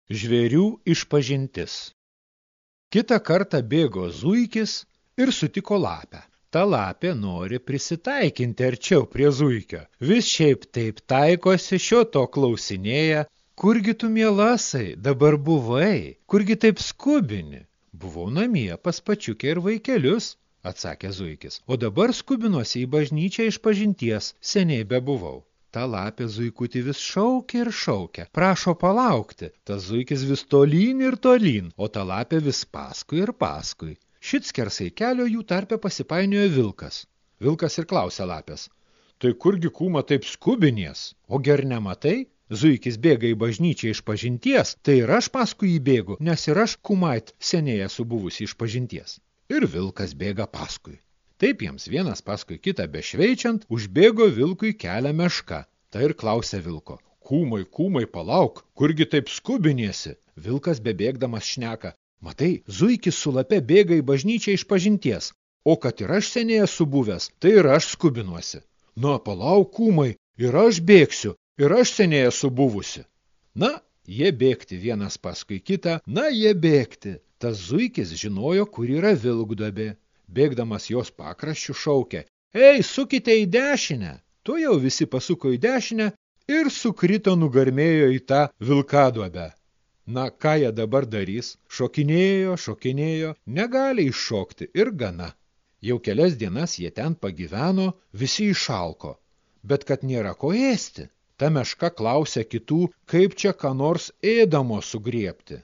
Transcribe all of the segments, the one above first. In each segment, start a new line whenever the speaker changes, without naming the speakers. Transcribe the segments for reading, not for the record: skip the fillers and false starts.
Žvėrių išpažintis. Kitą kartą bėgo zuikis ir sutiko lapę. Ta lapė nori prisitaikinti arčiau prie zuikio. Vis šiaip taip taikosi, šio to klausinėja. Kurgi tu, mielasai, dabar buvai? Kurgi taip skubini? Buvau namie pas pačiukę ir vaikelius, atsakė zuikis. O dabar skubinuosi į bažnyčią išpažinties, seniai bebuvau. Ta lapė zuikutį vis šaukia ir šaukia, prašo palaukti. Tas zuikis vis tolyn ir tolyn, o ta lapė vis paskui ir paskui. Šit skersai kelio jų tarpe pasipainiojo vilkas. Vilkas ir klausė lapės: tai kurgi, kūma, taip skubinies? O ger nematai? Zuikis bėga į bažnyčią išpažinties, tai ir aš paskui jį bėgu, nes ir aš, kūmait, seniai esu buvusi išpažinties. Ir vilkas bėga paskui. Taip jiems vienas paskui kitą bešveičiant, užbėgo vilkui kelią meška. Tai ir klausė vilko: kūmai, kūmai, palauk, kurgi taip skubiniesi? Vilkas bebėgdamas šneka: matai, zuikis su lape bėga į bažnyčią išpažinties, o kad ir aš seniai esu buvęs, tai ir aš skubinuosi. Na, palauk, kūmai, ir aš bėgsiu, ir aš seniai esu buvusi. Na, jie bėgti vienas paskui kitą, Tas zuikis žinojo, kur yra vilkduobė. Bėgdamas jos pakraščių šaukė: ei, sukite į dešinę! Tu jau visi pasuko į dešinę ir sukrito nugarmėjo į tą vilkaduobę. Na, ką jie dabar darys? Šokinėjo, negali iššokti ir gana. Jau kelias dienas jie ten pagyveno, visi išalko, bet kad nėra ko ėsti. Ta meška klausė kitų, kaip čia ką nors ėdamo sugriebti.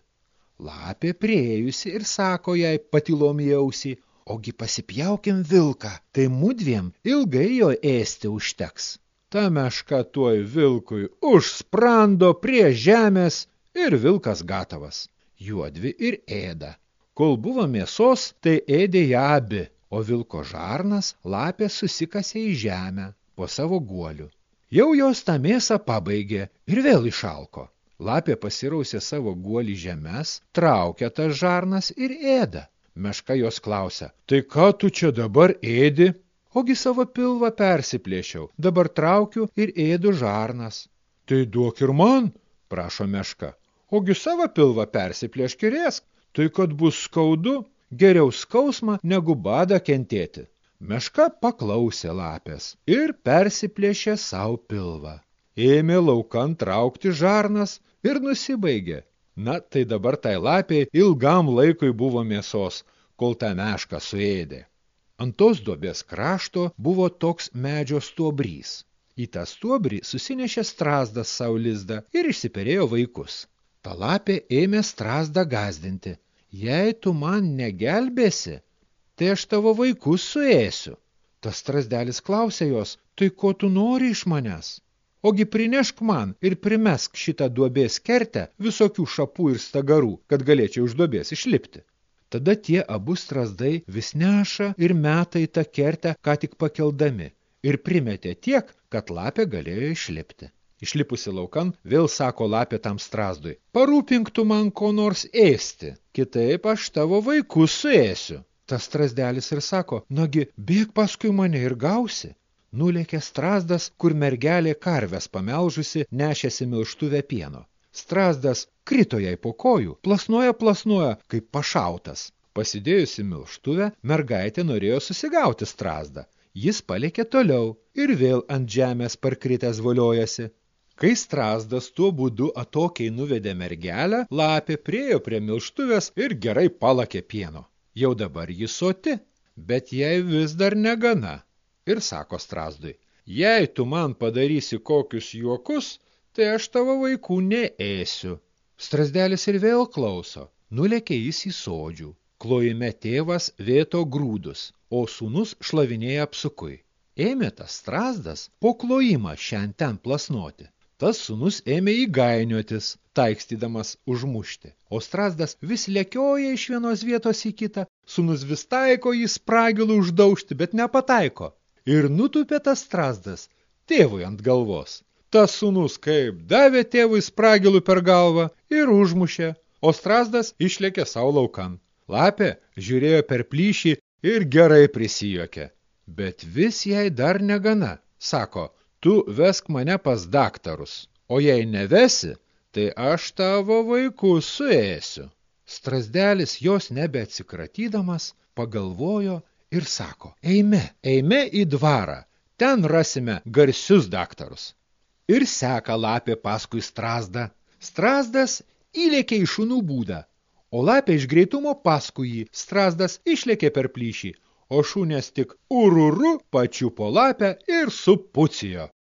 Lapė priėjusi ir sako jai patylom į ausį: ogi pasipjaukim vilką, tai mudviem ilgai jo ėsti užteks. Ta meška tuoj vilkui už sprando prie žemės ir vilkas gatavas. Juodvi ir ėda. Kol buvo mėsos, tai ėdė ją abi, o vilko žarnas lapė susikasė į žemę po savo guoliu. Jau jos tą mėsą pabaigė ir vėl išalko. Lapė pasirausė savo guolį žemes, traukia tas žarnas ir ėda. Meška jos klausia: tai ką tu čia dabar ėdi? Ogi savo pilvą persiplėšiau, dabar traukiu ir ėdu žarnas. Tai duok ir man, prašo meška. Ogi savo pilvą persiplėšk ir ėsk, tai kad bus skaudu, geriau skausmą negu badą kentėti. Meška paklausė lapės ir persiplėšė savo pilvą. Ėmė laukan traukti žarnas ir nusibaigė. Na, tai dabar tai lapei ilgam laikui buvo mėsos, kol tą mešką suėdė. Ant tos duobės krašto buvo toks medžio stuobrys. Į tą stuobrį susinešė strazdas savo lizdą ir išsiperėjo vaikus. Ta lapė ėmė strazdą gąsdinti: jei tu man negelbėsi, tai aš tavo vaikus suėsiu. Tas strazdelis klausė jos: tai ko tu nori iš manęs? Ogi prinešk man ir primesk šitą duobės kertę visokių šapų ir stagarų, kad galėčiau iš duobės išlipti. Tada tie abu strazdai vis neša ir meta į tą kertę, ką tik pakeldami, ir primetė tiek, kad lapė galėjo išlipti. Išlipusi laukan, vėl sako lapė tam strazdui: parūpink tu man ko nors ėsti, kitaip aš tavo vaikus suėsiu. Tas strazdelis ir sako: nagi, bėk paskui mane ir gausi. Nulėkė strazdas, kur mergelė karves pamelžusi nešėsi milštuvę pieno. Strazdas krito jai po kojų, plasnoja, kaip pašautas. Pasidėjusi milštuvę, mergaitė norėjo susigauti strazdą. Jis palėkė toliau ir vėl ant žemės parkritęs voliojasi. Kai strazdas tuo būdu atokiai nuvedė mergelę, lapė priėjo prie milštuvės ir gerai palakė pieno. Jau dabar ji soti, bet jai vis dar negana. Ir sako strazdui: jei tu man padarysi kokius juokus, tai aš tavo vaikų neėsiu. Strazdelis ir vėl klauso. Nulėkė jis į sodžių. Klojime tėvas vėto grūdus, o sūnus šlavinėja apsukui. Ėmė tas strazdas po klojimą šiandien ten plasnoti. Tas sūnus ėmė įgainiotis, taikstydamas užmušti. O strazdas vis lekioja iš vienos vietos į kitą. Sūnus vis taiko jį spragilų uždaužti, bet nepataiko. Ir nutupė tas strazdas tėvui ant galvos. Tas sūnus kaip davė tėvui spragilų per galvą ir užmušė, o strazdas išlėkė savo laukan. Lapė žiūrėjo per plyšį ir gerai prisijuokė. Bet vis jai dar negana. Sako: tu vesk mane pas daktarus, o jei nevesi, tai aš tavo vaikus suėsiu. Strazdelis jos nebeatsikratydamas pagalvojo ir sako, eime į dvarą, ten rasime garsius daktarus. Ir seka lapė paskui strazdą. Strazdas įlėkė į šunų būdą, o lapė iš greitumo paskui jį. Strazdas išlėkė per plyšį, o šunės tik ururu pačiupo lapę ir supucijo.